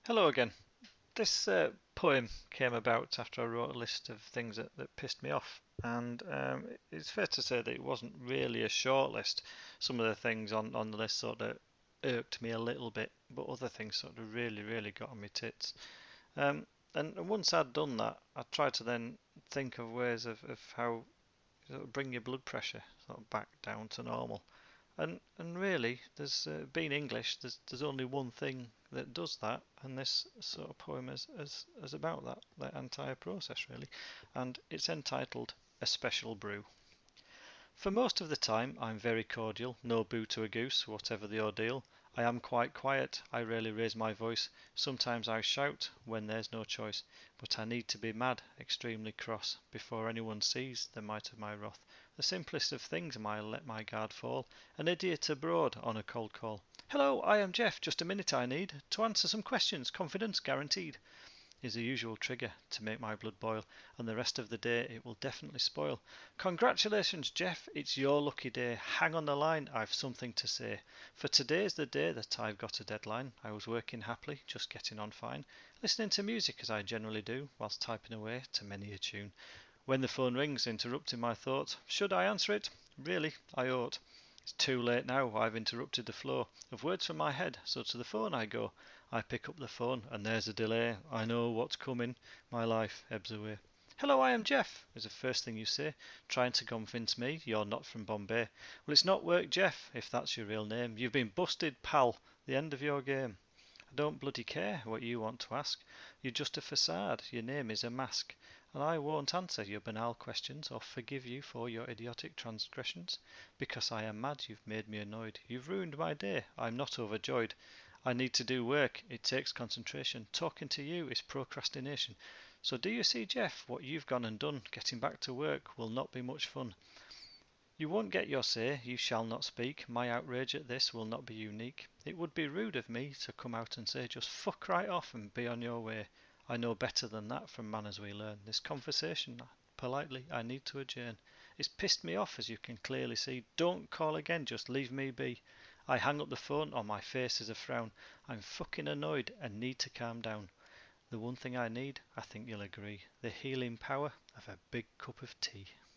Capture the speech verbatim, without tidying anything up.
Hello again. This uh, poem came about after I wrote a list of things that, that pissed me off, and um, it's fair to say that it wasn't really a short list. Some of the things on, on the list sort of irked me a little bit, but other things sort of really, really got on my tits. Um, and once I'd done that, I tried to then think of ways of, of how sort of bring your blood pressure sort of back down to normal. And and really, there's uh, being English, there's there's only one thing that does that, and this sort of poem is is, is about that that entire process really, and it's entitled A Special Brew. For most of the time I'm very cordial, no boo to a goose, whatever the ordeal. I am quite quiet, I rarely raise my voice, sometimes I shout when there's no choice, but I need to be mad, extremely cross, before anyone sees the might of my wrath. The simplest of things I let my guard fall, an idiot abroad on a cold call. Hello, I am Jeff, just a minute I need to answer some questions, confidence guaranteed is the usual trigger to make my blood boil, and the rest of the day it will definitely spoil. Congratulations, Jeff, it's your lucky day. Hang on the line, I've something to say. For today's the day that I've got a deadline. I was working happily, just getting on fine, listening to music as I generally do, whilst typing away to many a tune. When the phone rings, interrupting my thoughts, should I answer it? Really, I ought. It's too late now, I've interrupted the flow of words from my head, so to the phone I go. I pick up the phone, and there's a delay. I know what's coming. My life ebbs away. Hello, I am Jeff, is the first thing you say, trying to convince me you're not from Bombay. Well, it's not work, Jeff, if that's your real name. You've been busted, pal. The end of your game. I don't bloody care what you want to ask. You're just a facade. Your name is a mask. And I won't answer your banal questions or forgive you for your idiotic transgressions. Because I am mad, you've made me annoyed. You've ruined my day. I'm not overjoyed. I need to do work. It takes concentration. Talking to you is procrastination. So do you see, Jeff, what you've gone and done? Getting back to work will not be much fun. You won't get your say, you shall not speak. My outrage at this will not be unique. It would be rude of me to come out and say, just fuck right off and be on your way. I know better than that from manners we learn. This conversation, politely, I need to adjourn. It's pissed me off, as you can clearly see. Don't call again, just leave me be. I hang up the phone, on my face is a frown. I'm fucking annoyed and need to calm down. The one thing I need, I think you'll agree, the healing power of a big cup of tea.